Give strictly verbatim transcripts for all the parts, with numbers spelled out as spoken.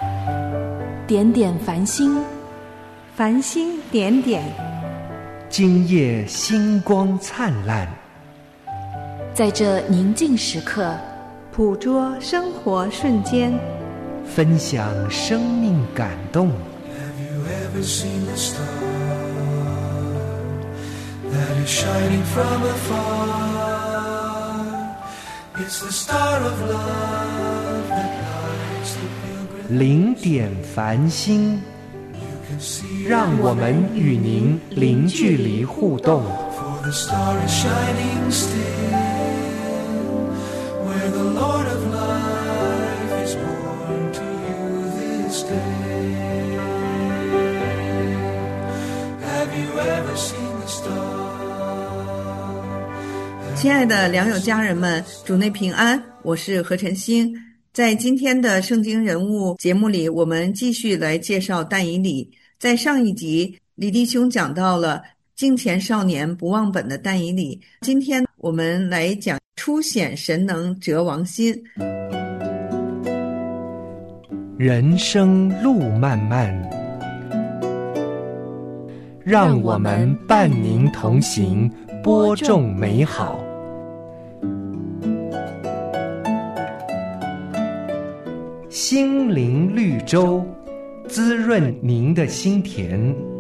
点点繁星， 繁星点点， 今夜星光灿烂。 在这宁静时刻， 捕捉生活瞬间， 分享生命感动。 Have you ever seen the star that is shining from afar? It's the star of love that lights the pilgrim. 零点繁星，让我们与您零距离互动。 For the star is shining still, where the Lord of life is born to you this day. Have you ever seen the star? 亲爱的良友家人们，主内平安，我是何晨星。在今天的圣经人物节目里，我们继续来介绍但以理。在上一集，李弟兄讲到了敬虔少年不忘本的但以理，今天我们来讲初显神能折王心。 人生路漫漫，让我们伴您同行，播种美好。心灵绿洲，滋润您的心田。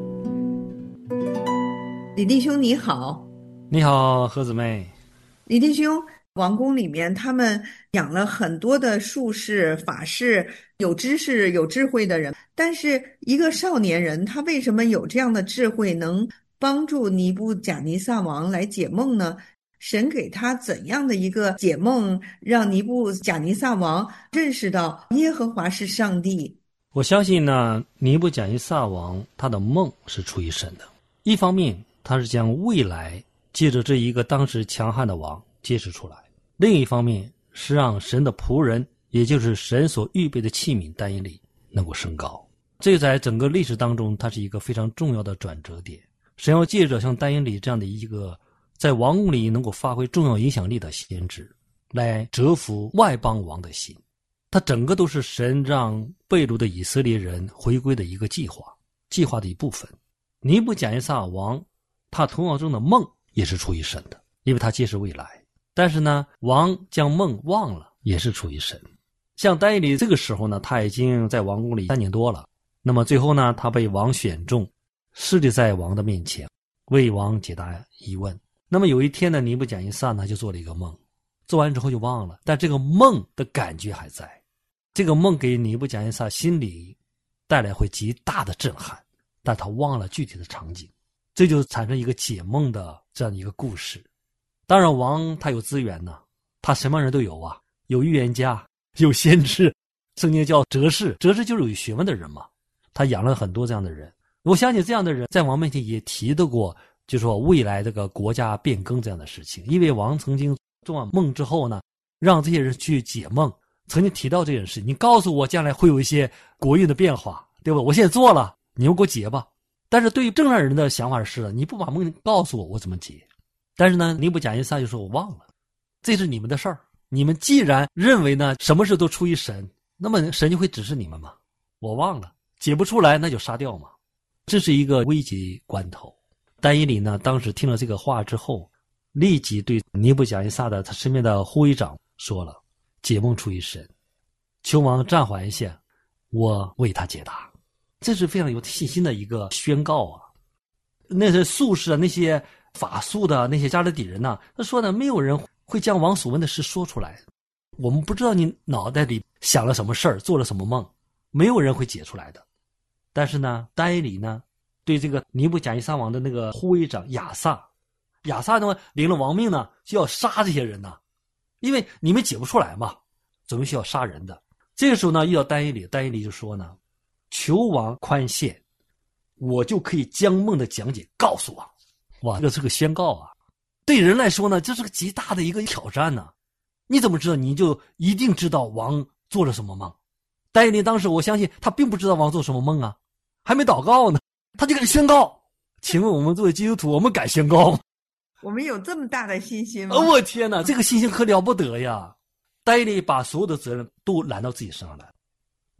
李弟兄你好。 你好，何姊妹。 李弟兄，王宫里面他们养了很多的术士、法士，有知识、有智慧的人。但是一个少年人，他为什么有这样的智慧，能帮助尼布甲尼撒王来解梦呢？神给他怎样的一个解梦，让尼布甲尼撒王认识到耶和华是上帝？ 我相信呢，尼布甲尼撒王他的梦是出于神的。一方面，他是将未来借着这一个当时强悍的王揭示出来；另一方面，是让神的仆人，也就是神所预备的器皿但以理能够升高。这在整个历史当中，它是一个非常重要的转折点。神要借着像但以理这样的一个在王宫里能够发挥重要影响力的先知，来折服外邦王的心。它整个都是神让被掳的以色列人回归的一个计划，计划的一部分。尼布甲尼撒王他头脑中的梦也是出于神的，因为他揭示未来。但是呢，王将梦忘了，也是出于神。像但以理这个时候呢，他已经在王宫里三年多了。那么最后呢，他被王选中，侍立在王的面前，为王解答疑问。那么有一天呢，尼布甲尼撒呢就做了一个梦，做完之后就忘了，但这个梦的感觉还在。这个梦给尼布甲尼撒心里带来会极大的震撼，但他忘了具体的场景，这就产生一个解梦的这样的一个故事。当然王他有资源呢，他什么人都有啊，有预言家，有先知，圣经叫哲士，哲士就是有学问的人嘛，他养了很多这样的人。我相信这样的人在王面前也提到过，就说未来这个国家变更这样的事情。因为王曾经做完梦之后呢，让这些人去解梦，曾经提到这件事，你告诉我将来会有一些国运的变化，对吧？我现在做了，你就给我解吧。但是对于正常人的想法是，你不把梦告诉我，我怎么解？但是呢，尼布甲尼撒就说我忘了，这是你们的事儿。你们既然认为呢什么事都出于神，那么神就会指示你们嘛。我忘了，解不出来那就杀掉嘛。这是一个危急关头。但以理呢，当时听了这个话之后，立即对尼布甲尼撒的他身边的护卫长说了，解梦出于神，求王暂缓一下，我为他解答。这是非常有信心的一个宣告啊！那些术士啊，那些法术的那些加勒底人呢、啊，他说呢，没有人会将王所问的事说出来。我们不知道你脑袋里想了什么事儿，做了什么梦，没有人会解出来的。但是呢，但以理呢，对这个尼布甲尼撒王的那个护卫长亚撒，亚撒呢领了王命呢，就要杀这些人呢，因为你们解不出来嘛，总是需要杀人的。这个时候呢，遇到但以理，但以理就说呢，求王宽限，我就可以将梦的讲解告诉王。哇，这个是个宣告啊！对人来说呢，这是个极大的一个挑战呢、啊。你怎么知道？你就一定知道王做了什么梦？但以理当时我相信他并不知道王做什么梦啊，还没祷告呢，他就敢宣告。请问我们作为基督徒，我们敢宣告吗？ 我们有这么大的信心吗？ 哦，我天哪，这个信心可了不得呀！但以理把所有的责任都揽到自己身上来。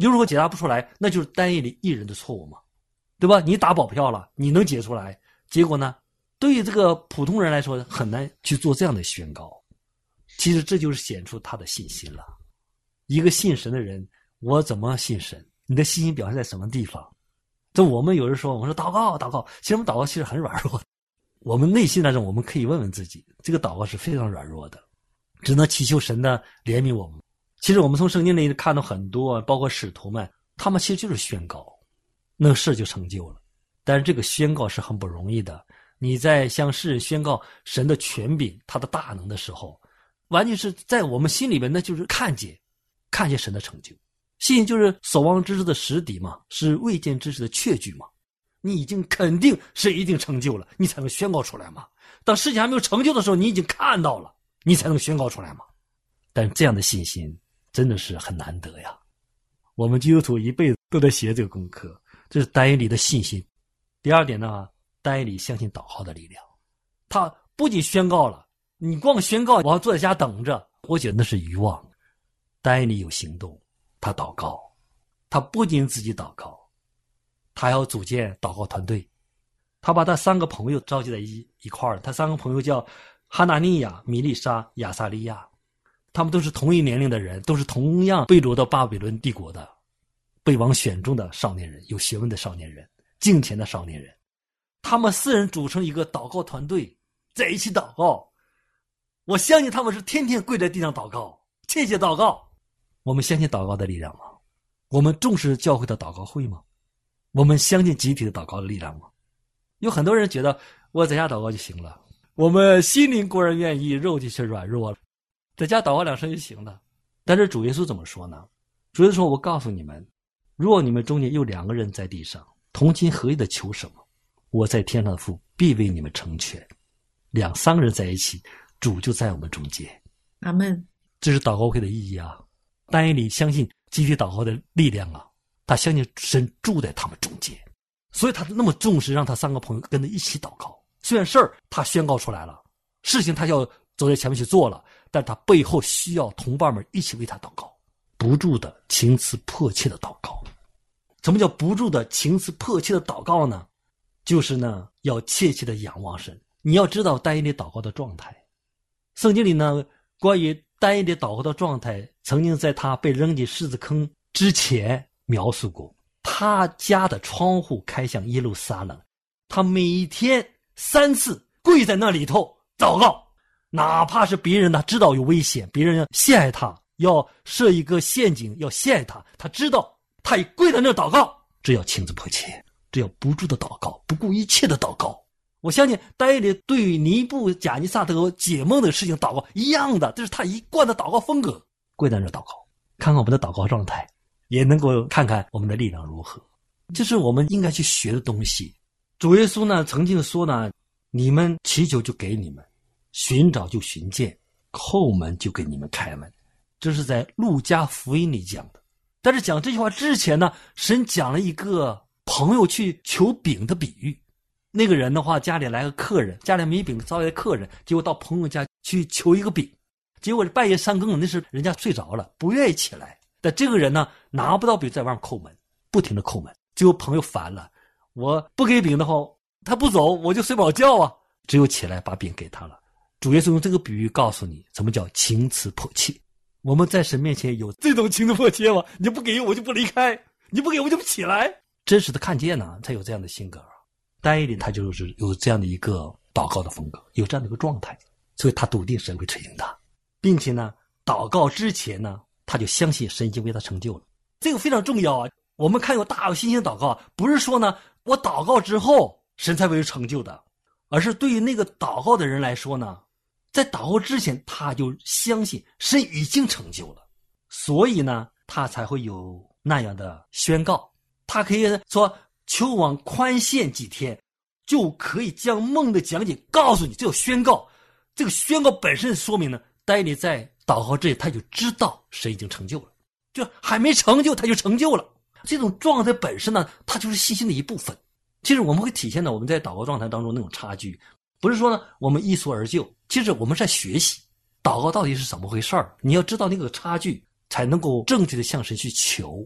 你如果解答不出来，那就是单一里一人的错误嘛，对吧？你打保票了，你能解出来，结果呢，对于这个普通人来说很难去做这样的宣告。其实这就是显出他的信心了。一个信神的人，我怎么信神？你的信心表现在什么地方？这我们有人说，我说祷告祷告，其实我们祷告其实很软弱的。我们内心当中，我们可以问问自己，这个祷告是非常软弱的，只能祈求神的怜悯我们。其实我们从圣经里看到很多，包括使徒们，他们其实就是宣告，那个事就成就了。但是这个宣告是很不容易的。你在向世人宣告神的权柄、他的大能的时候，完全是在我们心里面，那就是看见看见神的成就。信就是所望之事的实底嘛，是未见之事的确据嘛。你已经肯定是一定成就了，你才能宣告出来嘛。当事情还没有成就的时候，你已经看到了，你才能宣告出来嘛。但这样的信心真的是很难得呀。我们基督徒一辈子都在学这个功课，这是单一里的信心。第二点呢，单一里相信祷告的力量。他不仅宣告了，你光宣告，我要坐在家等着，我觉得那是愚妄。单一里有行动，他祷告，他不仅自己祷告，他要组建祷告团队。他把他三个朋友召集在一一块儿，他三个朋友叫哈拿尼亚、米利沙、亚撒利亚，他们都是同一年龄的人，都是同样被掳到巴比伦帝国的，被王选中的少年人，有学问的少年人，敬虔的少年人。他们四人组成一个祷告团队，在一起祷告。我相信他们是天天跪在地上祷告，切切祷告。我们相信祷告的力量吗？我们重视教会的祷告会吗？我们相信集体的祷告的力量吗？有很多人觉得我在家祷告就行了，我们心灵固然愿意，肉体却软弱了，在家祷告两声就行了。但是主耶稣怎么说呢？主耶稣说，我告诉你们，如果你们中间有两个人在地上同心合意的求什么，我在天上的父必为你们成全。两三个人在一起，主就在我们中间。 阿们。 这是祷告会的意义啊。但以理相信集体祷告的力量啊，他相信神住在他们中间，所以他那么重视让他三个朋友跟他一起祷告。虽然事儿他宣告出来了，事情他要走在前面去做了，但他背后需要同伴们一起为他祷告，不住的情思迫切的祷告。什么叫不住的情思迫切的祷告呢？就是呢，要切切的仰望神。你要知道但以理祷告的状态，圣经里呢，关于但以理祷告的状态，曾经在他被扔进狮子坑之前描述过。他家的窗户开向耶路撒冷，他每天三次跪在那里头祷告，哪怕是别人呢知道有危险，别人要陷害他，要设一个陷阱要陷害他，他知道，他也跪在那祷告。这要情之迫切，这要不住的祷告，不顾一切的祷告。我相信但以理对于尼布甲尼撒德解梦的事情祷告一样的，这是他一贯的祷告风格。跪在那祷告，看看我们的祷告状态，也能够看看我们的力量如何。这是我们应该去学的东西。主耶稣呢曾经说呢，你们祈求就给你们，寻找就寻见，叩门就给你们开门。这是在路加福音里讲的。但是讲这句话之前呢，神讲了一个朋友去求饼的比喻。那个人的话，家里来个客人，家里没饼招来客人，结果到朋友家去求一个饼，结果半夜三更，那时人家睡着了，不愿意起来。但这个人呢，拿不到饼，在外面叩门，不停的叩门。结果朋友烦了，我不给饼的话，他不走，我就睡不着觉啊，只有起来把饼给他了。主耶稣用这个比喻告诉你，什么叫情辞迫切。我们在神面前有这种情辞迫切吗？你不给我就不离开，你不给我就不起来。真实的看见呢，才有这样的性格。但以理他就是有这样的一个祷告的风格，有这样的一个状态，所以他笃定神会垂听他，并且呢，祷告之前呢，他就相信神已经为他成就了。这个非常重要啊！我们看有大有信心的祷告，不是说呢，我祷告之后神才为成就的，而是对于那个祷告的人来说呢，在祷告之前他就相信神已经成就了，所以呢，他才会有那样的宣告。他可以说求王宽限几天，就可以将梦的讲解告诉你，这有宣告。这个宣告本身说明呢，但以理在祷告之前他就知道神已经成就了，就还没成就他就成就了。这种状态本身呢，它就是信心的一部分。其实我们会体现到我们在祷告状态当中那种差距，不是说呢我们一蹴而就，其实我们是在学习祷告到底是怎么回事儿。你要知道那个差距，才能够正确的向神去求。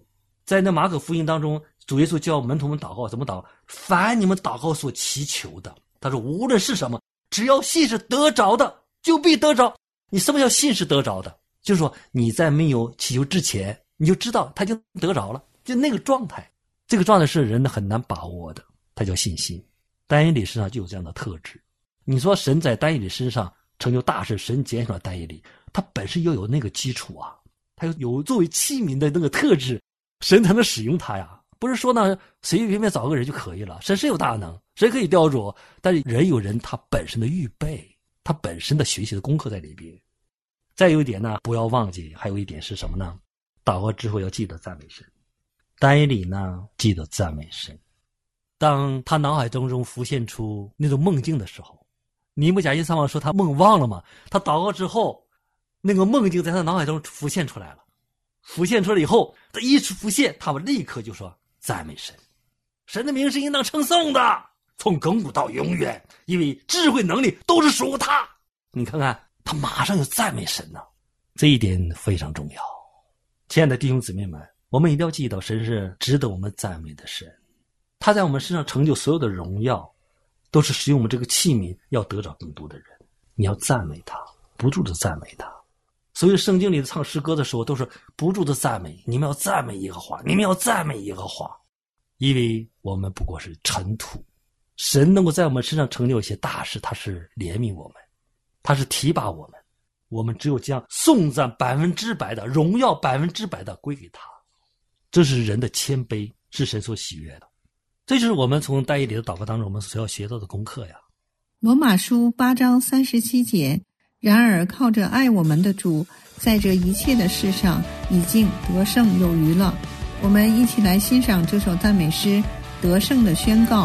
在那马可福音当中，主耶稣教门徒们祷告，怎么祷告？凡你们祷告所祈求的，他说无论是什么，只要信是得着的，就必得着。你什么叫信是得着的？就是说你在没有祈求之前，你就知道他就得着了，就那个状态。这个状态是人很难把握的，它叫信心。但以理身上就有这样的特质。你说神在但以理身上成就大事，神拣选了但以理，他本身要有那个基础啊，他有作为器皿的那个特质，神才能使用他呀。不是说呢随随便便找个人就可以了，神是有大能，谁可以雕琢，但是人有人他本身的预备，他本身的学习的功课在里边。再有一点呢，不要忘记，还有一点是什么呢？祷告之后要记得赞美神。但以理呢，记得赞美神。当他脑海当中浮现出那种梦境的时候，尼布甲尼撒王说他梦忘了嘛，他祷告之后，那个梦境在他脑海中浮现出来了。浮现出来以后，他一浮现，他们立刻就说赞美神，神的名是应当称颂的，从亘古到永远，因为智慧能力都是属他。你看看他马上就赞美神了，这一点非常重要。亲爱的弟兄姊妹们，我们一定要记得神是值得我们赞美的神，他在我们身上成就所有的荣耀，都是使用我们这个器皿要得着更多的人。你要赞美他，不住的赞美他。所以圣经里的唱诗歌的时候都是不住的赞美，你们要赞美耶和华，你们要赞美耶和华，因为我们不过是尘土，神能够在我们身上成就一些大事，他是怜悯我们，他是提拔我们，我们只有将颂赞百分之百的荣耀百分之百的归给他，这是人的谦卑，是神所喜悦的。这就是我们从但以理的祷告当中我们所要学到的功课呀。 罗马书八章三十七节，然而靠着爱我们的主，在这一切的事上已经得胜有余了。我们一起来欣赏这首赞美诗《得胜的宣告》。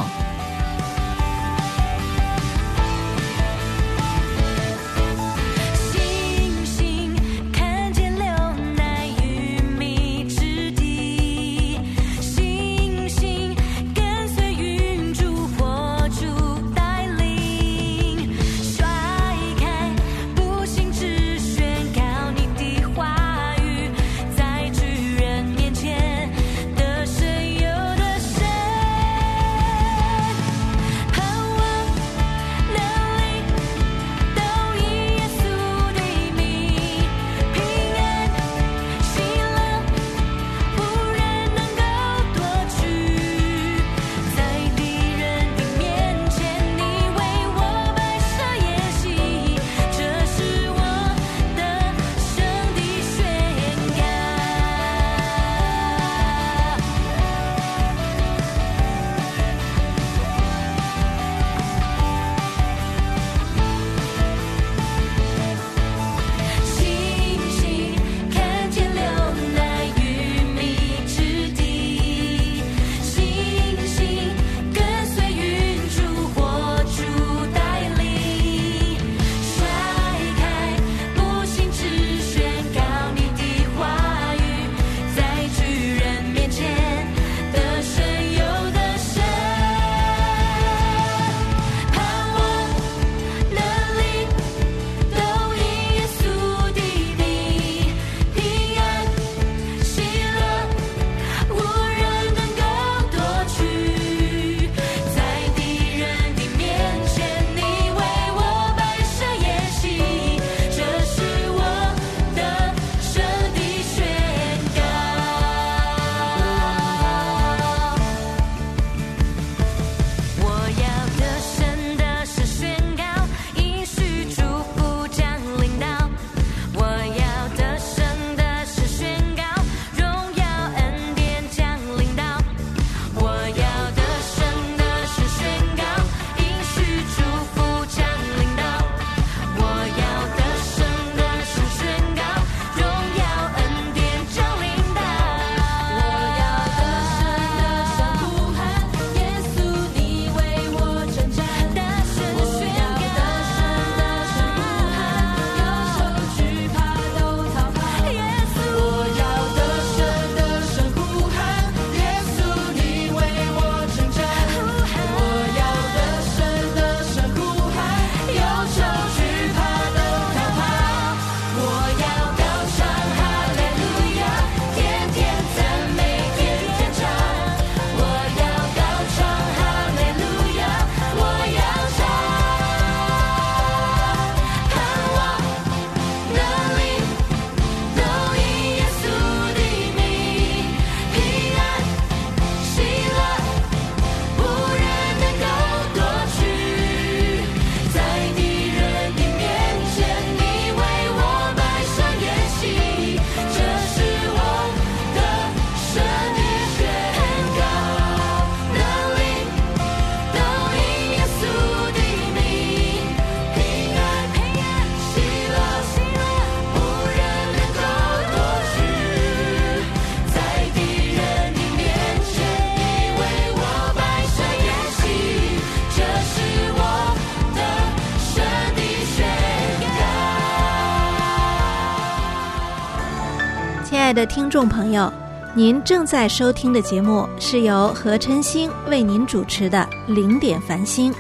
爱的听众朋友，您正在收听的节目是由何晨星为您主持的《零点繁星》。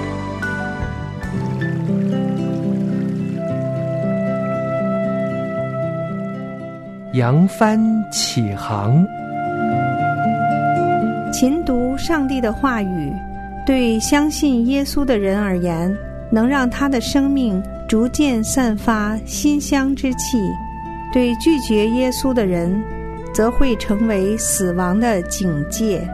扬帆起航， 勤读上帝的话语，对相信耶稣的人而言，能让他的生命逐渐散发馨香之气；对拒绝耶稣的人，则会成为死亡的警戒。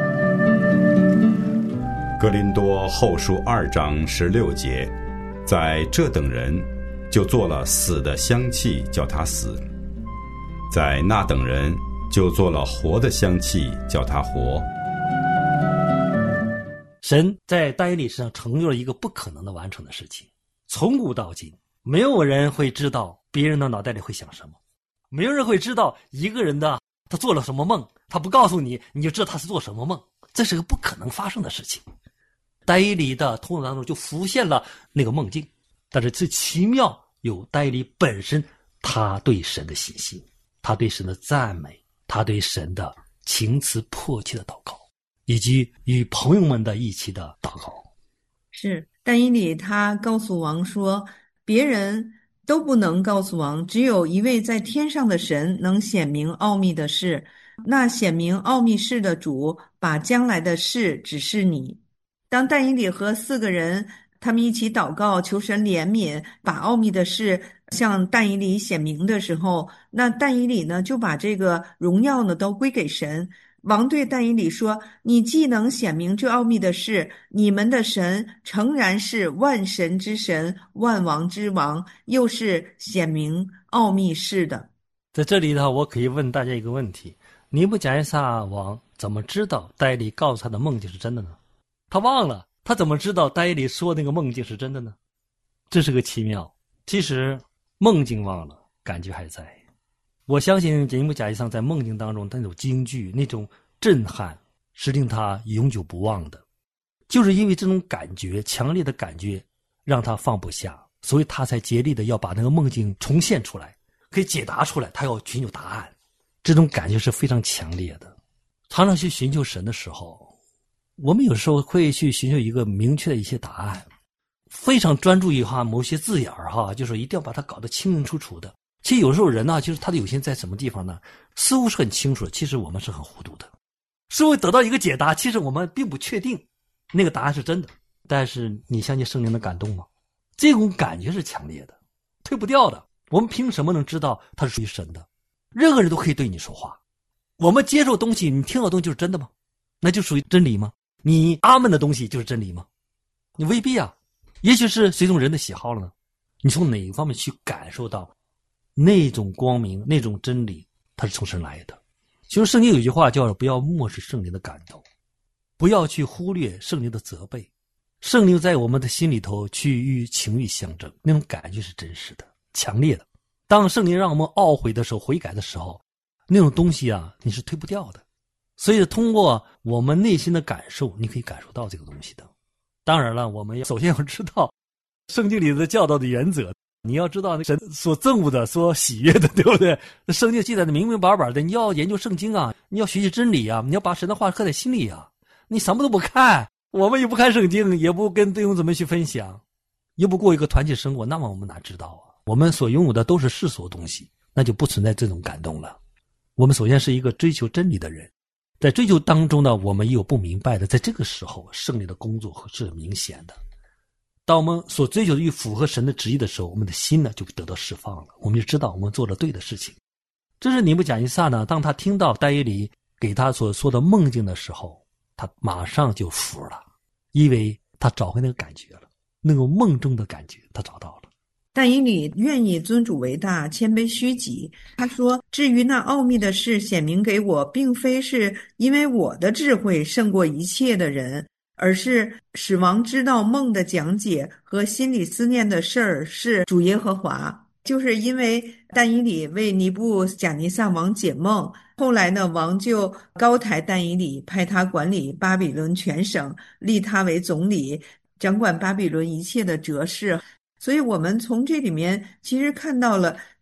哥林多后书二章十六节，在这等人就做了死的香气，叫他死；在那等人就做了活的香气，叫他活。 神在但以理身上成就了一个不可能的完成的事情。从古到今，没有人会知道别人的脑袋里会想什么，没有人会知道一个人的他做了什么梦，他不告诉你，你就知道他是做什么梦，这是个不可能发生的事情。但以理的头脑当中就浮现了那个梦境，但是最奇妙有但以理本身他对神的信心，他对神的赞美，他对神的情辞迫切的祷告，以及与朋友们的一起的祷告。 是但以理他告诉王说，别人都不能告诉王，只有一位在天上的神能显明奥秘的事，那显明奥秘事的主把将来的事指示你。当但以理和四个人他们一起祷告求神怜悯，把奥秘的事向但以理显明的时候，那但以理呢就把这个荣耀呢都归给神。王对但以理说，你既能显明这奥秘的事，你们的神诚然是万神之神，万王之王，又是显明奥秘事的。 在这里呢，我可以问大家一个问题，尼布甲尼撒王怎么知道但以理告诉他的梦境是真的呢？他忘了，他怎么知道但以理说那个梦境是真的呢？这是个奇妙。其实梦境忘了，感觉还在。我相信尼布甲尼撒在梦境当中那种惊惧，那种震撼是令他永久不忘的，就是因为这种感觉，强烈的感觉让他放不下，所以他才竭力的要把那个梦境重现出来，可以解答出来，他要寻求答案。这种感觉是非常强烈的。常常去寻求神的时候，我们有时候会去寻求一个明确的一些答案，非常专注于哈某些字眼儿哈，就是一定要把它搞得清清楚楚的。其实有时候人呢、啊，就是他的有心在什么地方呢？似乎是很清楚的，其实我们是很糊涂的。似乎得到一个解答，其实我们并不确定那个答案是真的。但是你相信圣灵的感动吗？这种感觉是强烈的，推不掉的。我们凭什么能知道它是属于神的？任何人都可以对你说话。我们接受东西，你听到的东西就是真的吗？那就属于真理吗？你阿们的东西就是真理吗？你未必啊，也许是随从人的喜好了呢。你从哪一方面去感受到那种光明，那种真理，它是从神来的。其实圣经有一句话叫不要漠视圣灵的感动，不要去忽略圣灵的责备。圣灵在我们的心里头去与情欲相争，那种感觉是真实的，强烈的。当圣灵让我们懊悔的时候，悔改的时候，那种东西啊，你是推不掉的。所以通过我们内心的感受，你可以感受到这个东西的。当然了，我们要首先要知道圣经里的教导的原则，你要知道那神所憎恶的，所喜悦的，对不对？那圣经记载的明明白白的，你要研究圣经啊，你要学习真理啊，你要把神的话刻在心里啊。你什么都不看，我们也不看圣经，也不跟弟兄姊妹去分享，也不过一个团体生活，那么我们哪知道啊？我们所拥有的都是世俗东西，那就不存在这种感动了。我们首先是一个追求真理的人，在追求当中呢，我们也有不明白的，在这个时候圣灵的工作是很明显的。当我们所追求的与符合神的旨意的时候，我们的心呢就得到释放了，我们就知道我们做了对的事情。这是尼布甲尼撒呢，当他听到但以理给他所说的梦境的时候，他马上就服了，因为他找回那个感觉了，那个梦中的感觉他找到了。 但以理愿意尊主为大，谦卑虚己。他说，至于那奥秘的事显明给我，并非是因为我的智慧胜过一切的人，而是使王知道梦的讲解和心里思念的事儿是主耶和华。就是因为但以理为尼布甲尼撒王解梦，后来呢，王就高抬但以理，派他管理巴比伦全省，立他为总理，掌管巴比伦一切的哲事。所以我们从这里面其实看到了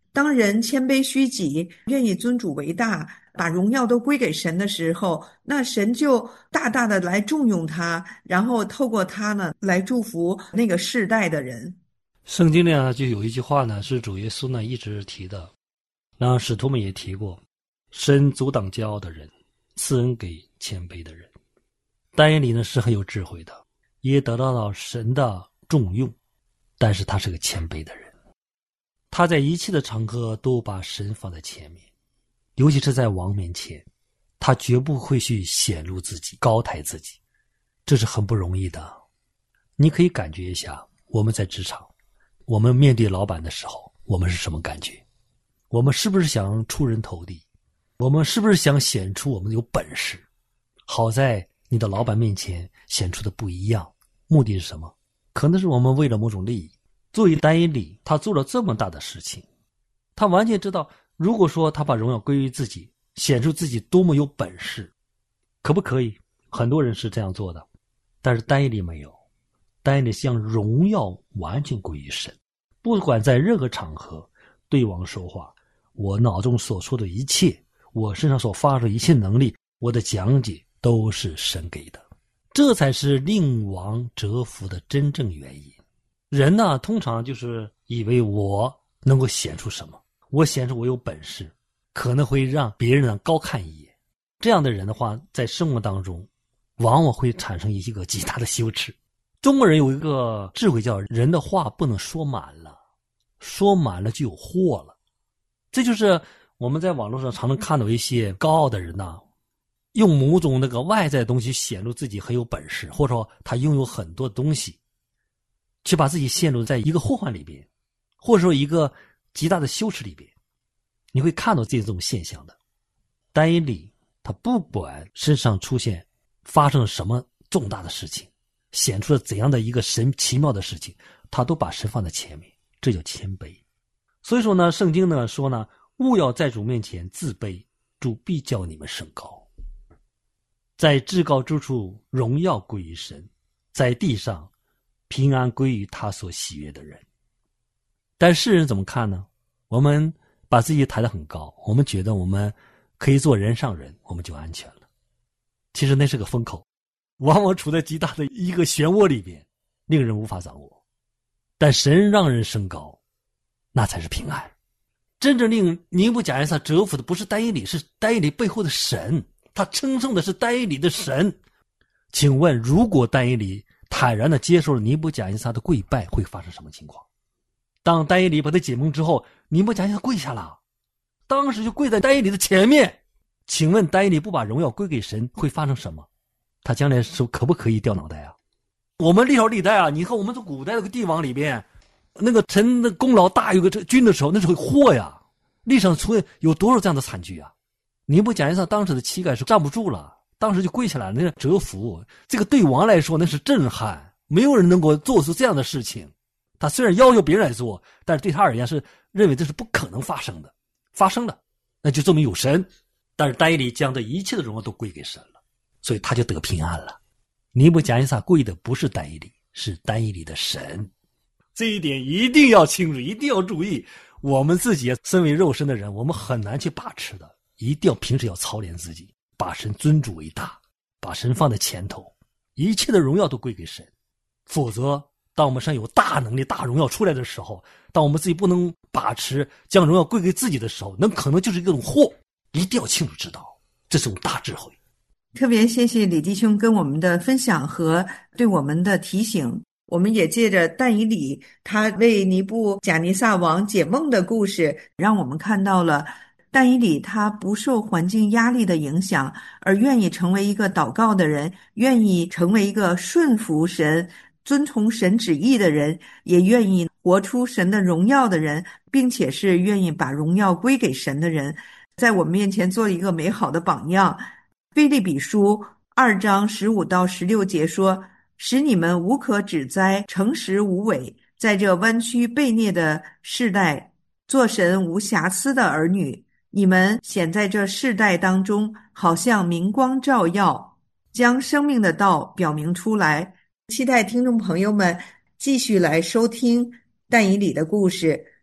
当人谦卑虚己，愿意尊主为大，把荣耀都归给神的时候，那神就大大的来重用他，然后透过他呢来祝福那个世代的人。 圣经里啊就有一句话呢，是主耶稣呢一直提的，然后使徒们也提过，神阻挡骄傲的人，赐恩给谦卑的人。但以理呢是很有智慧的，也得到了神的重用，但是他是个谦卑的人，他在一切的场合都把神放在前面，尤其是在王面前，他绝不会去显露自己，高抬自己，这是很不容易的。你可以感觉一下，我们在职场，我们面对老板的时候，我们是什么感觉？我们是不是想出人头地？我们是不是想显出我们有本事？好在你的老板面前显出的不一样，目的是什么？可能是我们为了某种利益。作为但以理，他做了这么大的事情，他完全知道，如果说他把荣耀归于自己，显出自己多么有本事，可不可以？很多人是这样做的，但是但以理没有。但以理将荣耀完全归于神，不管在任何场合对王说话，我脑中所说的一切，我身上所发出的一切能力，我的讲解都是神给的，这才是令王折服的真正原因。人呢，通常就是以为我能够显出什么，我显出我有本事，可能会让别人呢高看一眼。这样的人的话，在生活当中往往会产生一个极大的羞耻。中国人有一个智慧叫人的话不能说满了，说满了就有祸了。这就是我们在网络上常常看到一些高傲的人呐、啊，用某种那个外在的东西显露自己很有本事，或者说他拥有很多东西，去把自己陷入在一个祸患里边，或者说一个极大的羞耻里边。你会看到这种现象的。但以理他不管身上出现发生了什么重大的事情，显出了怎样的一个神奇妙的事情，他都把神放在前面，这叫谦卑。所以说呢，圣经呢说呢，勿要在主面前自卑，主必叫你们升高。在至高之处，荣耀归于神；在地上，平安归于他所喜悦的人。但世人怎么看呢？我们把自己抬得很高，我们觉得我们可以做人上人，我们就安全了。其实那是个风口，往往处在极大的一个漩涡里边，令人无法掌握。但神让人升高，那才是平安。真正令尼布甲尼撒折服的不是但以理，是但以理背后的神，他称颂的是但以理的神。请问，如果但以理坦然地接受了尼布甲尼撒的跪拜，会发生什么情况？当但以理把他解蒙之后，尼布甲尼撒跪下了，当时就跪在但以理的前面。请问但以理不把荣耀归给神，会发生什么？他将来是可不可以掉脑袋啊？我们历朝历代啊，你看我们这古代那个帝王里边，那个臣的功劳大于个君的时候，那是会祸呀。历史上出现有多少这样的惨剧啊？尼布甲尼撒当时的膝盖是站不住了，当时就跪下来，那是折服。这个对王来说那是震撼，没有人能够做出这样的事情。他虽然要求别人来做，但是对他而言是认为这是不可能发生的。发生了，那就证明有神。但是但以理将这一切的荣耀都归给神了，所以他就得平安了。尼布甲尼撒跪的不是但以理，是但以理的神。这一点一定要清楚，一定要注意。我们自己身为肉身的人，我们很难去把持的，一定要平时要操练自己，把神尊主为大，把神放在前头，一切的荣耀都归给神。否则当我们身上有大能力大荣耀出来的时候，当我们自己不能把持将荣耀归给自己的时候，那可能就是一种祸。一定要清楚知道，这是种大智慧。 特别谢谢李弟兄跟我们的分享和对我们的提醒。我们也借着但以理他为尼布甲尼撒王解梦的故事，让我们看到了但以理他不受环境压力的影响，而愿意成为一个祷告的人，愿意成为一个顺服神遵从神旨意的人，也愿意活出神的荣耀的人，并且是愿意把荣耀归给神的人，在我们面前做一个美好的榜样。腓立比书二章十五到十六节说，使你们无可指摘，诚实无伪，在这弯曲悖逆的世代，做神无瑕疵的儿女。你们显在这世代当中，好像明光照耀，将生命的道表明出来。期待听众朋友们继续来收听但以理的故事。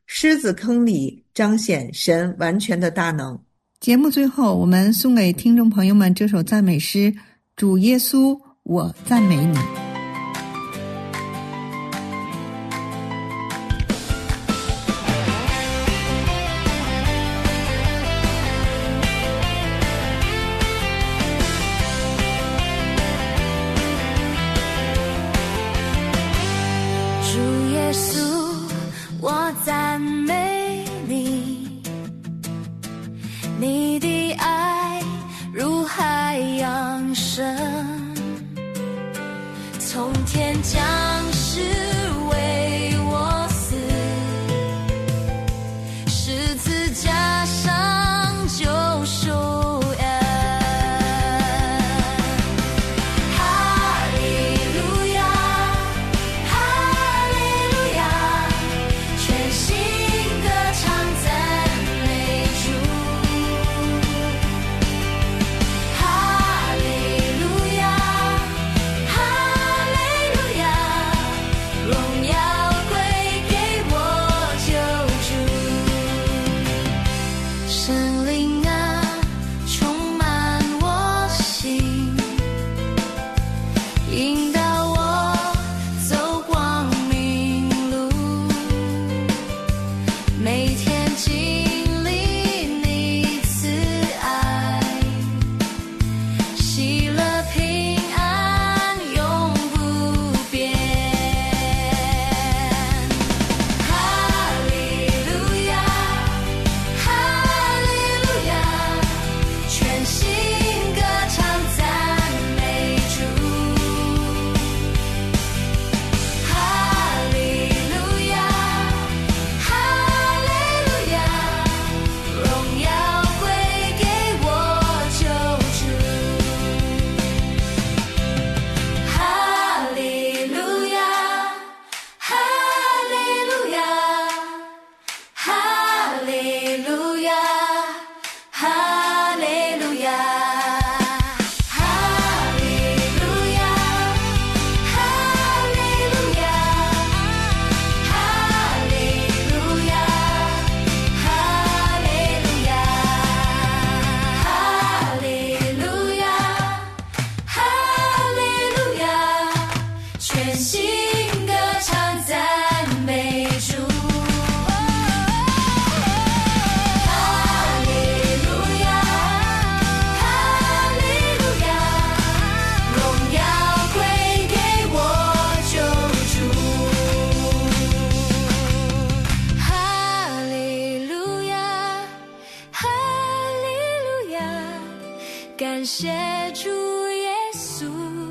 狮子坑里彰显神完全的大能。 节目最后，我们送给听众朋友们这首赞美诗：主耶稣，我赞美你。 主耶稣，我赞美你，你的爱如海洋深，从天降世为我死，十字架上救赎恩。哈利路亚，哈利路亚，全心歌唱赞美主。哈利路亚，哈利路亚，荣耀归给我救主。圣灵啊，充满我心，引导我走光明路，每天经历你慈爱，喜乐平安永不变。哈利路亚，哈利路亚，全心歌唱赞美主。哈利路亚，哈利路亚，荣耀归给我救主。哈利路亚，哈利路亚，哈利路亚，哈利路亚，哈利路亚，哈利路亚，哈利路亚，哈利路亚，哈利路亚，哈利路亚，全心歌唱赞美主。哈利路亚，哈利路亚，荣耀归给我救主。哈利路亚，哈利路亚，感谢主耶稣。